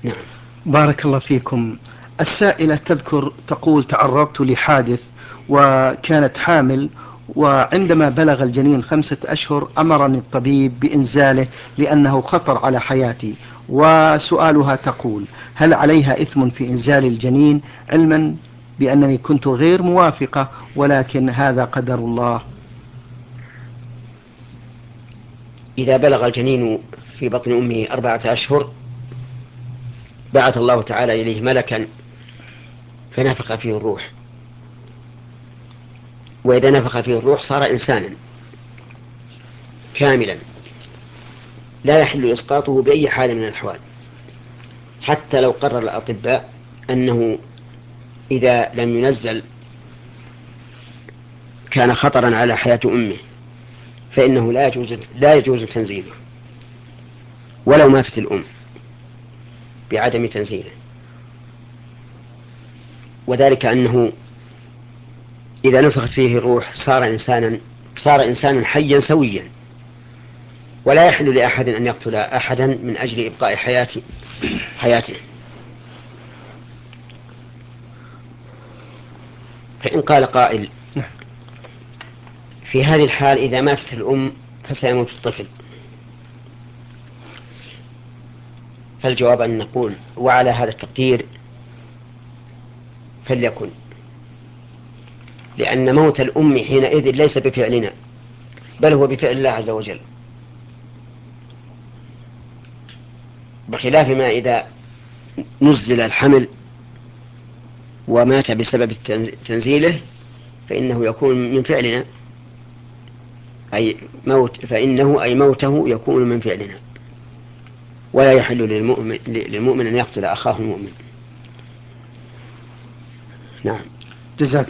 نعم. بارك الله فيكم. السائلة تذكر تقول: تعرضت لحادث وكانت حامل، وعندما بلغ الجنين 5 أشهر أمرني الطبيب بإنزاله لأنه خطر على حياتي. وسؤالها تقول: هل عليها إثم في إنزال الجنين، علما بأنني كنت غير موافقة، ولكن هذا قدر الله؟ إذا بلغ الجنين في بطن أمه 4 أشهر بعث الله تعالى إليه ملكا فنفخ فيه الروح، وإذا نفخ فيه الروح صار إنسانا كاملا لا يحل إسقاطه بأي حال من الأحوال، حتى لو قرر الأطباء أنه إذا لم ينزل كان خطرا على حياة أمه، فإنه لا يجوز تنزيله ولو ماتت الأم بعدم تنزيله. وذلك أنه إذا نفخت فيه الروح صار إنسانا حيا سويا، ولا يحل لأحد أن يقتل أحدا من أجل إبقاء حياته. فإن قال قائل: في هذه الحال إذا ماتت الأم فسيموت الطفل، فالجواب أن نقول: وعلى هذا التقدير فليكن، لأن موت الأم حينئذ ليس بفعلنا بل هو بفعل الله عز وجل، بخلاف ما إذا نزل الحمل ومات بسبب تنزيله فإنه يكون من فعلنا، فإنه موته يكون من فعلنا، ولا يحل للمؤمن أن يقتل أخاه المؤمن. نعم. جزاك